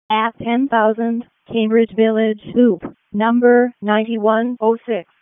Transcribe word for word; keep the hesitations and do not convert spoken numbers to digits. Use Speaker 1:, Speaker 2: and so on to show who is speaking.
Speaker 1: at ten thousand Cambridge Village, Sup, number ninety-one oh six.